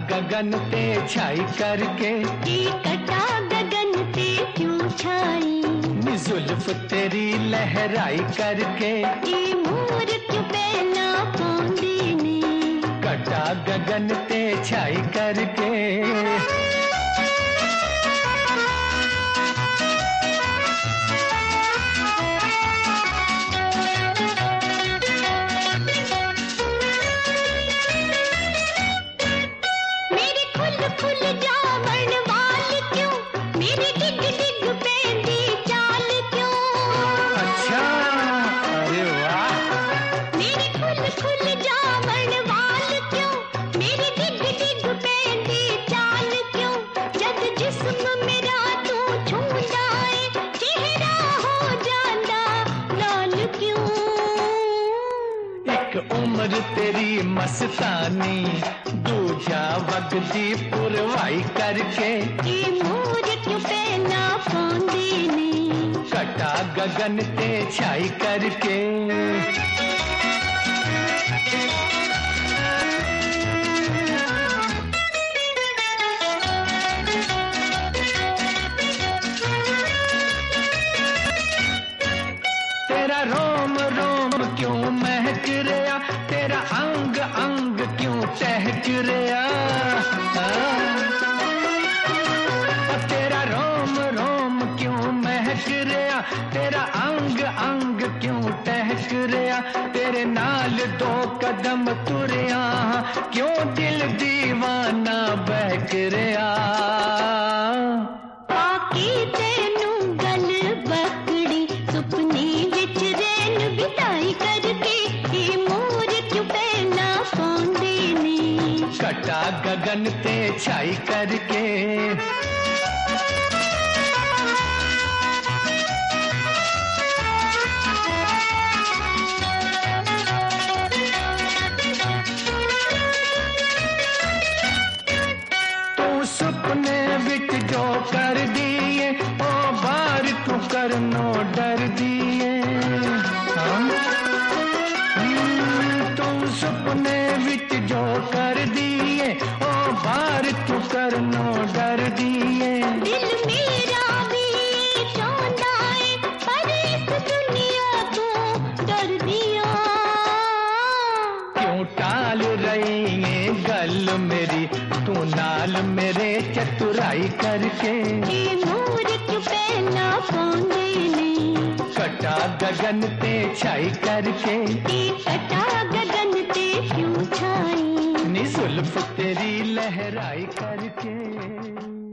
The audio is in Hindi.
गगन ते छाई करके, कटा गगन ते क्यों छाई, नी जुल्फ तेरी लहराई करके, मोर क्यों पहला पौंदी नी, कटा गगन ते छाई करके। खुल जावण वाल क्यों, मेरी डिग डिग पेंदी चाल क्यों। अच्छा, अरे वाह। मेरी खुल जावण वाल क्यों, मेरी डिग डिग पेंदी चाल क्यों। जब जिस्म मेरा तू छूंदा है, चेहरा हो जांदा लाल क्यों। एक उम्र तेरी मस्तानी, दूजा वगदी पुरवाई करके, मोर क्यों पहला पौंदी नी, कटा गगन ते छाई करके। तेरा रोम रोम क्यों महक रहा, तेरा अंग अंग क्यों टहक रहा। तेरा रोम रोम क्यों महक रहा, तेरा अंग अंग क्यों टहक रहा। तेरे नाल दो कदम तुरया, क्यों दिल दीवाना बहक रहा। पाकी तेनू गल बकड़ी, सुपने विच रैन बिताई करके, मोर क्यों पहला पौंदी नी, कटा गगन ते छाई करके। सुपने विच जो कर दिए, ओ बार तू करनो डर दिए। तू सुपने विच जो कर दिए, ओ बार तू करनो डर दिए। दिल मेरा भी चाहता है, पर इस दुनिया तो डर दिया। क्यों टाल रही है गल मेरी, तू नाल मेरे चतुराई करके, मोर क्यों पहला पौंदी नी, कटा गगन ते छाई करके। कटा गगन ते क्यों छाई, नी जुल्फ तेरी लहराई करके।